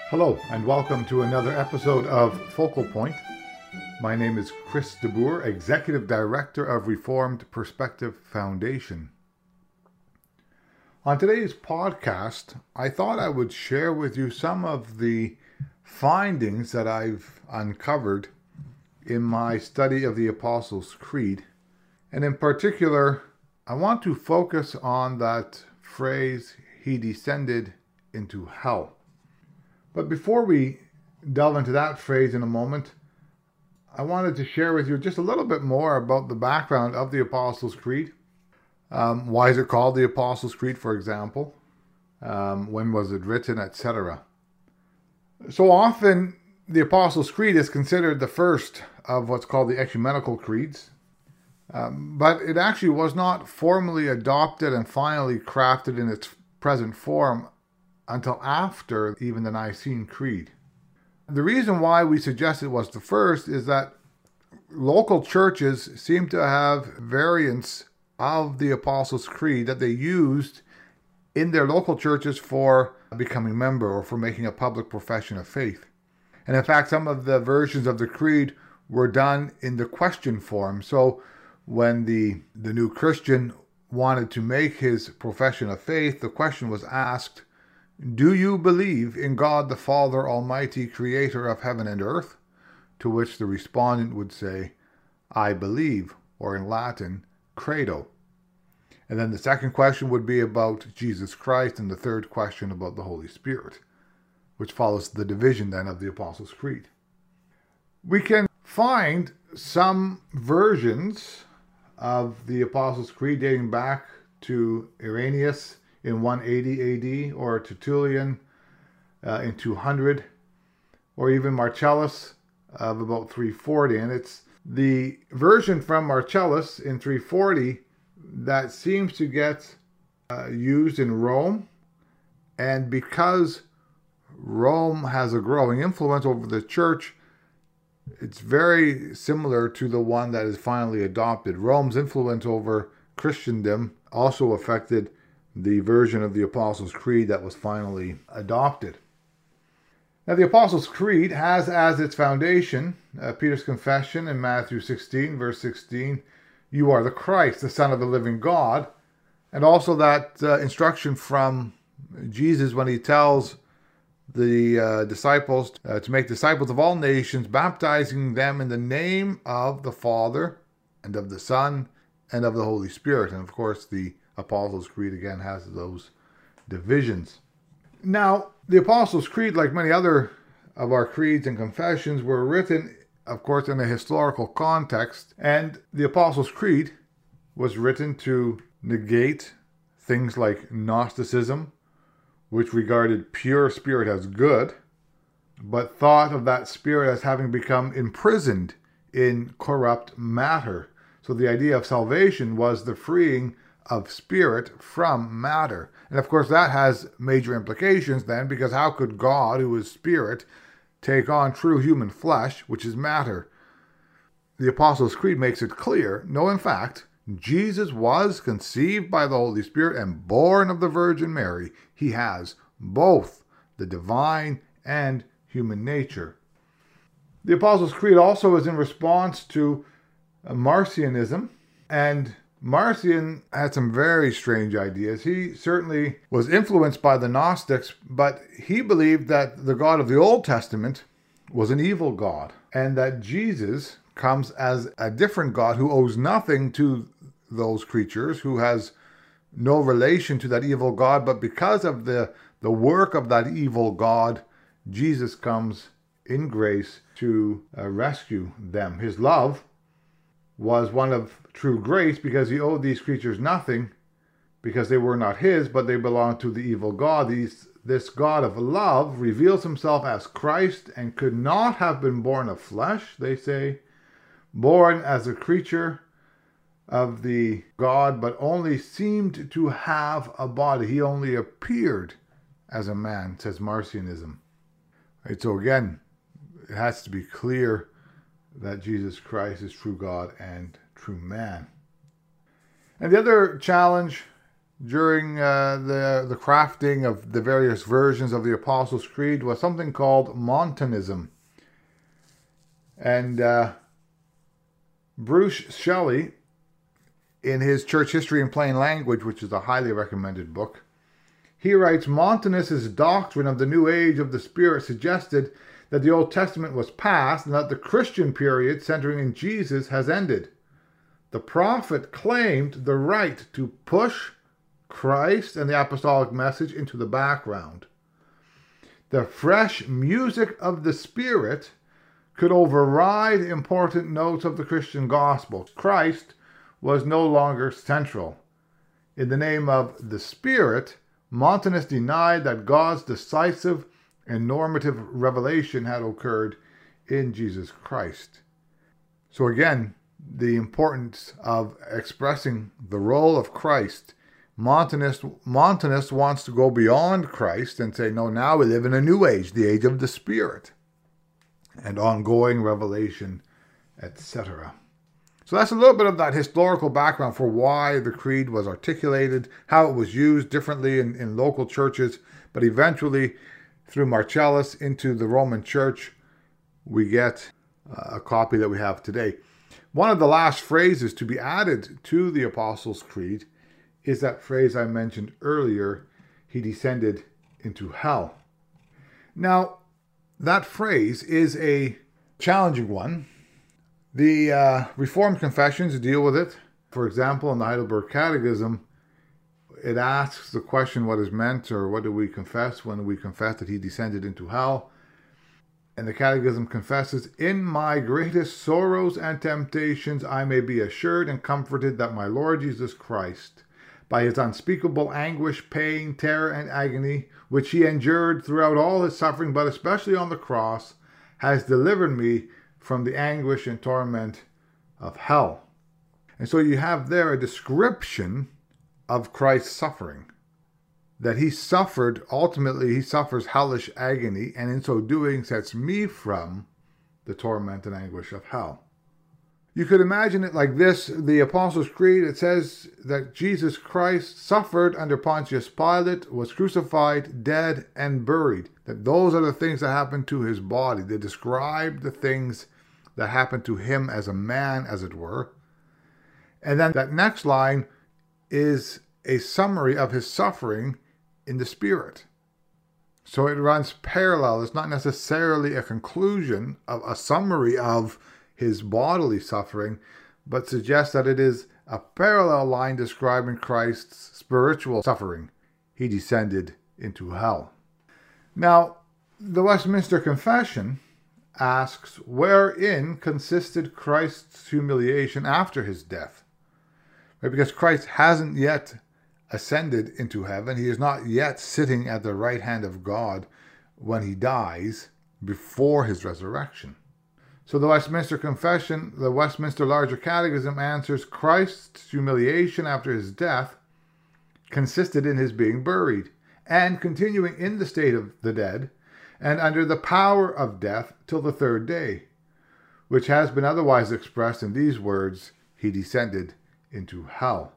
Hello, and welcome to another episode of Focal Point. My name is Chris DeBoer, Executive Director of Reformed Perspective Foundation. On today's podcast, I thought I would share with you some of the findings that I've uncovered in my study of the Apostles' Creed. And in particular, I want to focus on that phrase, "He descended into hell." But before we delve into that phrase in a moment, I wanted to share with you just a little bit more about the background of the Apostles' Creed. Why is it called the Apostles' Creed, for example? When was it written, etc. So often, the Apostles' Creed is considered the first of what's called the ecumenical creeds. But it actually was not formally adopted and finally crafted in its present form until after even the Nicene Creed. The reason why we suggest it was the first is that local churches seem to have variants of the Apostles' Creed that they used in their local churches for becoming a member or for making a public profession of faith. And in fact, some of the versions of the creed were done in the question form. So when the new Christian wanted to make his profession of faith, the question was asked, "Do you believe in God the Father Almighty, creator of heaven and earth?" To which the respondent would say, "I believe," or in Latin, credo. And then the second question would be about Jesus Christ, and the third question about the Holy Spirit, which follows the division then of the Apostles' Creed. We can find some versions of the Apostles' Creed dating back to Irenaeus in 180 AD, or Tertullian in 200, or even Marcellus of about 340. And it's the version from Marcellus in 340 that seems to get used in Rome. And because Rome has a growing influence over the church, it's very similar to the one that is finally adopted. Rome's influence over Christendom also affected the version of the Apostles' Creed that was finally adopted. Now, the Apostles' Creed has as its foundation Peter's confession in Matthew 16, verse 16, "You are the Christ, the Son of the living God," and also that instruction from Jesus when he tells the disciples to make disciples of all nations, baptizing them in the name of the Father and of the Son and of the Holy Spirit. And of course, the Apostles' Creed again has those divisions. Now, the Apostles' Creed, like many other of our creeds and confessions, were written, of course, in a historical context. And the Apostles' Creed was written to negate things like Gnosticism, which regarded pure spirit as good, but thought of that spirit as having become imprisoned in corrupt matter. So the idea of salvation was the freeing of spirit from matter. And of course that has major implications then, because how could God, who is spirit, take on true human flesh, which is matter? The Apostles' Creed makes it clear, no, in fact, Jesus was conceived by the Holy Spirit and born of the Virgin Mary. He has both the divine and human nature. The Apostles' Creed also is in response to Marcionism, and Marcion had some very strange ideas. He certainly was influenced by the Gnostics, but he believed that the God of the Old Testament was an evil God, and that Jesus comes as a different God who owes nothing to those creatures, who has no relation to that evil God, but because of the work of that evil God, Jesus comes in grace to rescue them. His love was one of true grace because he owed these creatures nothing, because they were not his, but they belonged to the evil God. This God of love reveals himself as Christ and could not have been born of flesh, they say, born as a creature of the God, but only seemed to have a body. He only appeared as a man, says Marcionism. Right, so again, it has to be clear that Jesus Christ is true God and true man. And the other challenge during the crafting of the various versions of the Apostles' Creed was something called Montanism. And Bruce Shelley, in his Church History in Plain Language, which is a highly recommended book, he writes, Montanus' doctrine of the New Age of the Spirit suggested that the Old Testament was past and that the Christian period centering in Jesus has ended. The prophet claimed the right to push Christ and the apostolic message into the background. The fresh music of the Spirit could override important notes of the Christian gospel. Christ was no longer central. In the name of the Spirit, Montanus denied that God's decisive and normative revelation had occurred in Jesus Christ. So again, the importance of expressing the role of Christ. Montanus wants to go beyond Christ and say, no, now we live in a new age, the age of the Spirit, and ongoing revelation, etc. So that's a little bit of that historical background for why the creed was articulated, how it was used differently in local churches, but eventually through Marcellus into the Roman Church, we get a copy that we have today. One of the last phrases to be added to the Apostles' Creed is that phrase I mentioned earlier, he descended into hell. Now, that phrase is a challenging one. The Reformed confessions deal with it. For example, in the Heidelberg Catechism, it asks the question, what is meant, or what do we confess when we confess that he descended into hell? And the Catechism confesses, in my greatest sorrows and temptations, I may be assured and comforted that my Lord Jesus Christ, by his unspeakable anguish, pain, terror, and agony, which he endured throughout all his suffering, but especially on the cross, has delivered me from the anguish and torment of hell. And so you have there a description of Christ's suffering. That he suffered, ultimately he suffers hellish agony, and in so doing sets me from the torment and anguish of hell. You could imagine it like this. The Apostles' Creed, it says that Jesus Christ suffered under Pontius Pilate, was crucified, dead, and buried. That those are the things that happened to his body. They describe the things that happened to him as a man, as it were. And then that next line is a summary of his suffering in the Spirit. So it runs parallel. It's not necessarily a conclusion of a summary of his bodily suffering, but suggests that it is a parallel line describing Christ's spiritual suffering. He descended into hell. Now, the Westminster Confession asks, wherein consisted Christ's humiliation after his death? Right? Because Christ hasn't yet ascended into heaven. He is not yet sitting at the right hand of God when he dies before his resurrection. So the Westminster Confession, the Westminster Larger Catechism answers, Christ's humiliation after his death consisted in his being buried and continuing in the state of the dead and under the power of death till the third day, which has been otherwise expressed in these words, he descended into hell.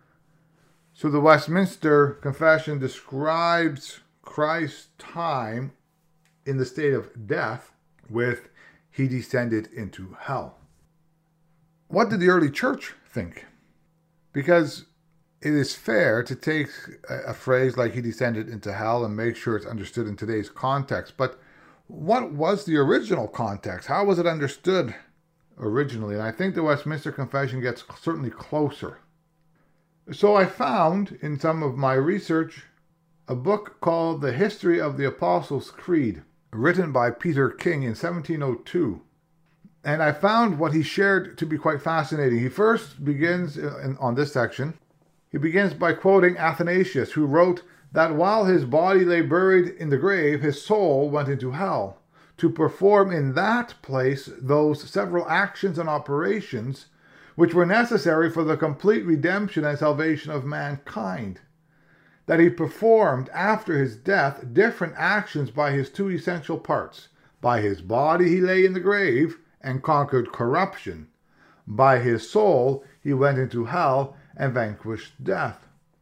So the Westminster Confession describes Christ's time in the state of death with he descended into hell. What did the early church think? Because it is fair to take a phrase like he descended into hell and make sure it's understood in today's context. But what was the original context? How was it understood originally? And I think the Westminster Confession gets certainly closer. So I found in some of my research a book called The History of the Apostles' Creed, written by Peter King in 1702. And I found what he shared to be quite fascinating. He first begins on this section. He begins by quoting Athanasius, who wrote that while his body lay buried in the grave, his soul went into hell to perform in that place those several actions and operations which were necessary for the complete redemption and salvation of mankind. That he performed after his death different actions by his two essential parts. By his body he lay in the grave and conquered corruption. By his soul he went into hell and vanquished death.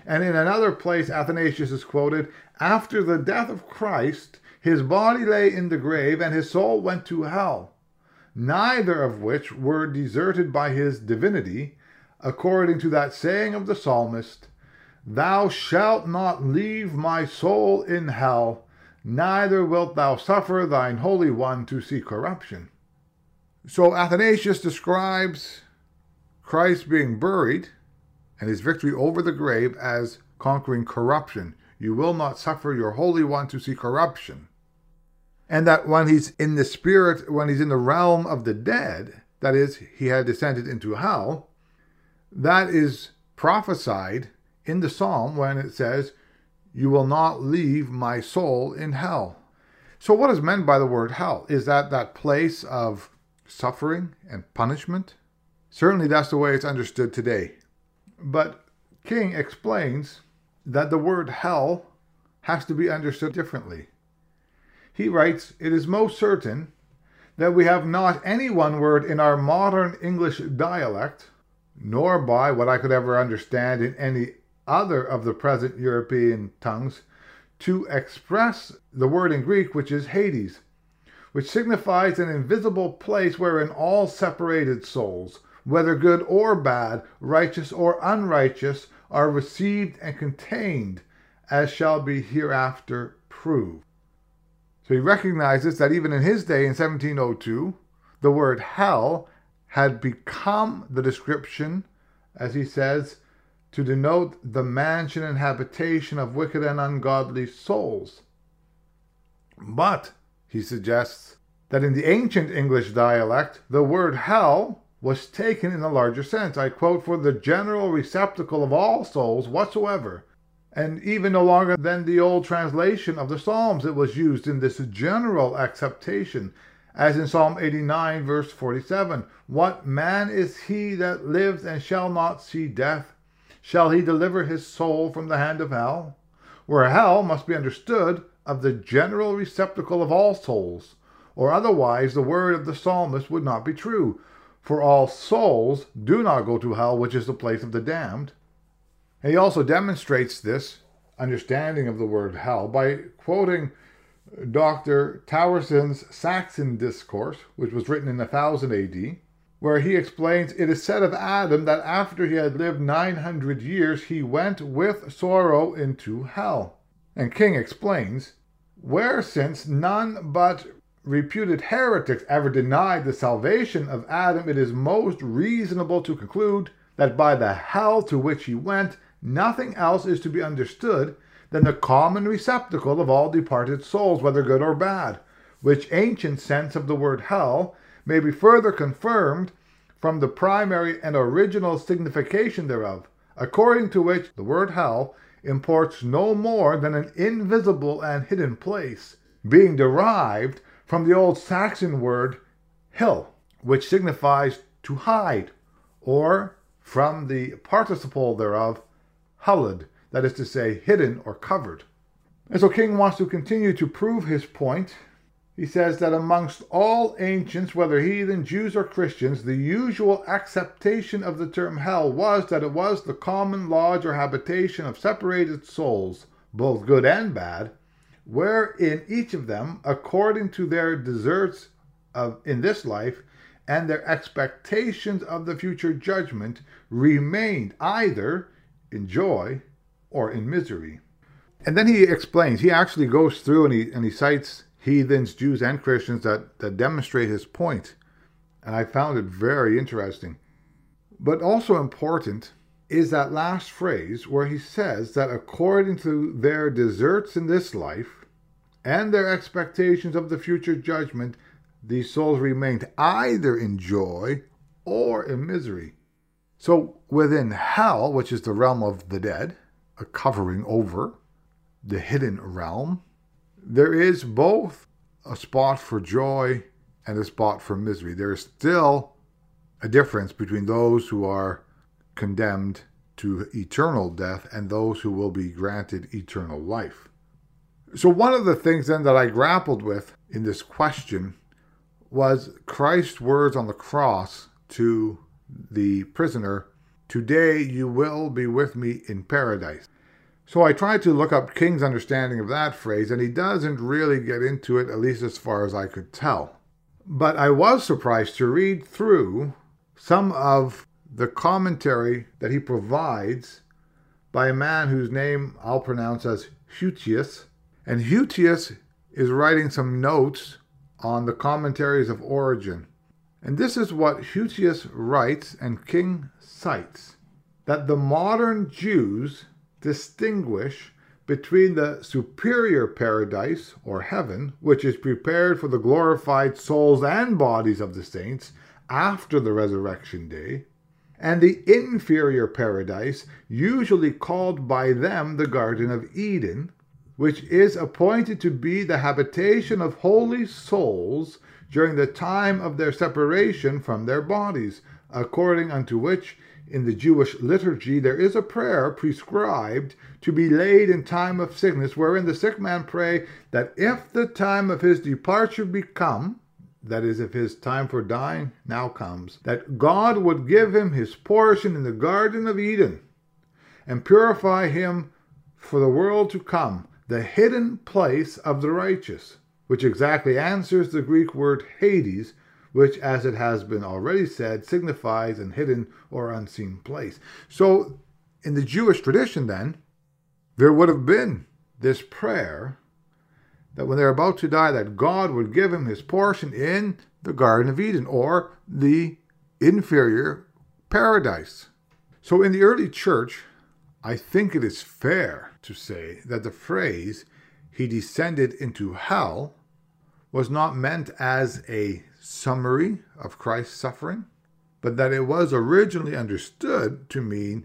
And in another place, Athanasius is quoted, "After the death of Christ, his body lay in the grave, and his soul went to hell, neither of which were deserted by his divinity, according to that saying of the psalmist, Thou shalt not leave my soul in hell, neither wilt thou suffer thine Holy One to see corruption." So Athanasius describes Christ being buried and his victory over the grave as conquering corruption. You will not suffer your Holy One to see corruption. And that when he's in the spirit, when he's in the realm of the dead, that is, he had descended into hell, that is prophesied in the psalm when it says, "You will not leave my soul in hell." So what is meant by the word hell? Is that place of suffering and punishment? Certainly that's the way it's understood today. But King explains that the word hell has to be understood differently. He writes, "It is most certain that we have not any one word in our modern English dialect, nor by what I could ever understand in any other of the present European tongues, to express the word in Greek, which is Hades, which signifies an invisible place wherein all separated souls, whether good or bad, righteous or unrighteous, are received and contained, as shall be hereafter proved." So he recognizes that even in his day, in 1702, the word hell had become the description, as he says, to denote the mansion and habitation of wicked and ungodly souls. But, he suggests, that in the ancient English dialect, the word hell was taken in a larger sense. I quote, "For the general receptacle of all souls whatsoever," and even no longer than the old translation of the Psalms. It was used in this general acceptation, as in Psalm 89, verse 47, "What man is he that lives and shall not see death? Shall he deliver his soul from the hand of hell?" Where hell must be understood of the general receptacle of all souls, or otherwise the word of the psalmist would not be true. For all souls do not go to hell, which is the place of the damned. And he also demonstrates this understanding of the word hell by quoting Dr. Towerson's Saxon Discourse, which was written in 1000 AD, where he explains, "It is said of Adam that after he had lived 900 years, he went with sorrow into hell." And King explains, "Where since none but reputed heretics ever denied the salvation of Adam, it is most reasonable to conclude that by the hell to which he went, nothing else is to be understood than the common receptacle of all departed souls, whether good or bad, which ancient sense of the word hell may be further confirmed from the primary and original signification thereof, according to which the word hell imports no more than an invisible and hidden place, being derived from the old Saxon word hill, which signifies to hide, or from the participle thereof, hulled, that is to say, hidden or covered." And so King wants to continue to prove his point. He says that amongst all ancients, whether heathen, Jews, or Christians, the usual acceptation of the term hell was that it was the common lodge or habitation of separated souls, both good and bad, wherein each of them, according to their deserts in this life and their expectations of the future judgment, remained either in joy or in misery. And then he explains, he actually goes through and he cites heathens, Jews, and Christians that demonstrate his point. And I found it very interesting. But also important is that last phrase where he says that according to their deserts in this life and their expectations of the future judgment, these souls remained either in joy or in misery. So within hell, which is the realm of the dead, a covering over the hidden realm, there is both a spot for joy and a spot for misery. There is still a difference between those who are condemned to eternal death and those who will be granted eternal life. So one of the things then that I grappled with in this question was Christ's words on the cross to the prisoner, "Today you will be with me in paradise." So I tried to look up King's understanding of that phrase, and he doesn't really get into it, at least as far as I could tell. But I was surprised to read through some of the commentary that he provides by a man whose name I'll pronounce as Hutius. And Hutius is writing some notes on the commentaries of Origen. And this is what Hutius writes and King cites, that the modern Jews distinguish between the superior paradise, or heaven, which is prepared for the glorified souls and bodies of the saints after the resurrection day, and the inferior paradise, usually called by them the Garden of Eden, which is appointed to be the habitation of holy souls during the time of their separation from their bodies, according unto which in the Jewish liturgy there is a prayer prescribed to be laid in time of sickness, wherein the sick man pray that if the time of his departure be come, that is, if his time for dying now comes, that God would give him his portion in the Garden of Eden, and purify him for the world to come, the hidden place of the righteous, which exactly answers the Greek word Hades, which, as it has been already said, signifies an hidden or unseen place. So, in the Jewish tradition then, there would have been this prayer that when they're about to die, that God would give him his portion in the Garden of Eden, or the inferior paradise. So in the early church, I think it is fair to say that the phrase, he descended into hell, was not meant as a summary of Christ's suffering, but that it was originally understood to mean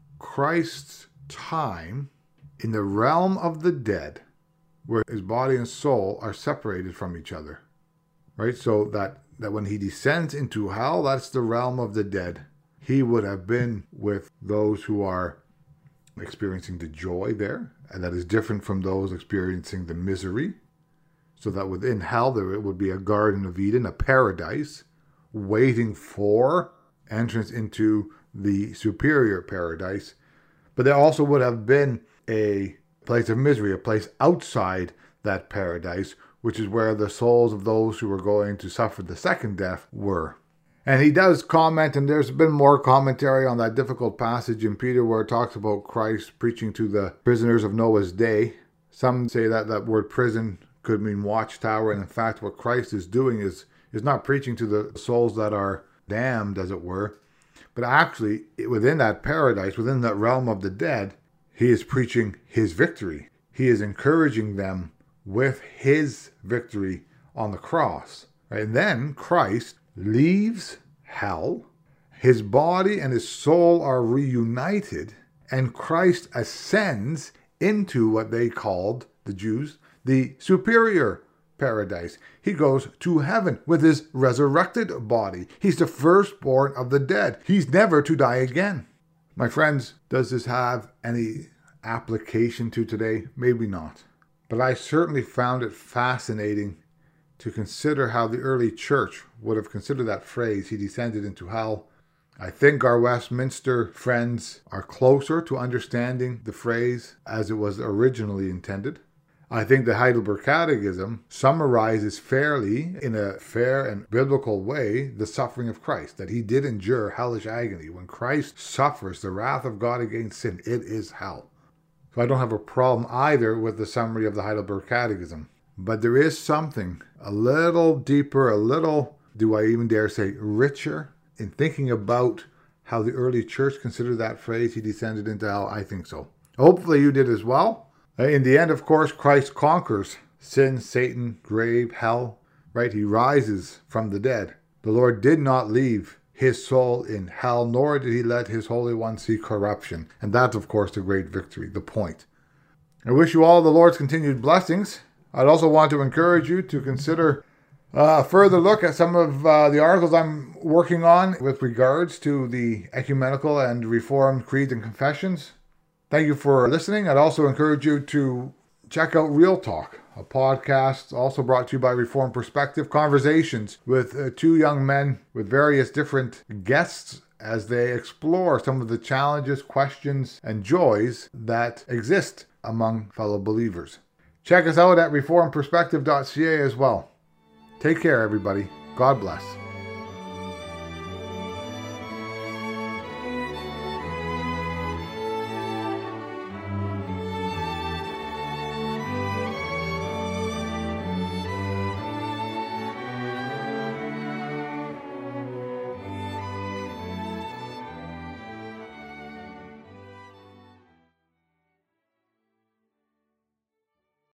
Christ's time in the realm of the dead, where his body and soul are separated from each other. Right? So that when he descends into hell, that's the realm of the dead. He would have been with those who are experiencing the joy there, and that is different from those experiencing the misery. So that within hell there would be a Garden of Eden, a paradise, waiting for entrance into the superior paradise. But there also would have been a place of misery, a place outside that paradise, which is where the souls of those who were going to suffer the second death were. And he does comment, and there's been more commentary on that difficult passage in Peter where it talks about Christ preaching to the prisoners of Noah's day. Some say that that word prison could mean watchtower, and in fact what Christ is doing is not preaching to the souls that are damned, as it were, but actually within that paradise, within that realm of the dead, he is preaching his victory. He is encouraging them with his victory on the cross. Right? And then Christ leaves hell, his body and his soul are reunited, and Christ ascends into what they called, the Jews, the superior paradise. He goes to heaven with his resurrected body. He's the firstborn of the dead. He's never to die again. My friends, does this have any application to today? Maybe not. But I certainly found it fascinating to consider how the early church would have considered that phrase, he descended into hell. I think our Westminster friends are closer to understanding the phrase as it was originally intended. I think the Heidelberg Catechism summarizes fairly, in a fair and biblical way, the suffering of Christ, that he did endure hellish agony. When Christ suffers the wrath of God against sin, it is hell. So I don't have a problem either with the summary of the Heidelberg Catechism. But there is something a little deeper, a little, do I even dare say, richer in thinking about how the early church considered that phrase, he descended into hell. I think so. Hopefully you did as well. In the end, of course, Christ conquers sin, Satan, grave, hell, right? He rises from the dead. The Lord did not leave his soul in hell, nor did he let his Holy One see corruption. And that's, of course, the great victory, the point. I wish you all the Lord's continued blessings. I'd also want to encourage you to consider a further look at some of the articles I'm working on with regards to the ecumenical and Reformed creeds and confessions. Thank you for listening. I'd also encourage you to check out Real Talk, a podcast also brought to you by Reformed Perspective, conversations with two young men with various different guests as they explore some of the challenges, questions, and joys that exist among fellow believers. Check us out at reformperspective.ca as well. Take care, everybody. God bless.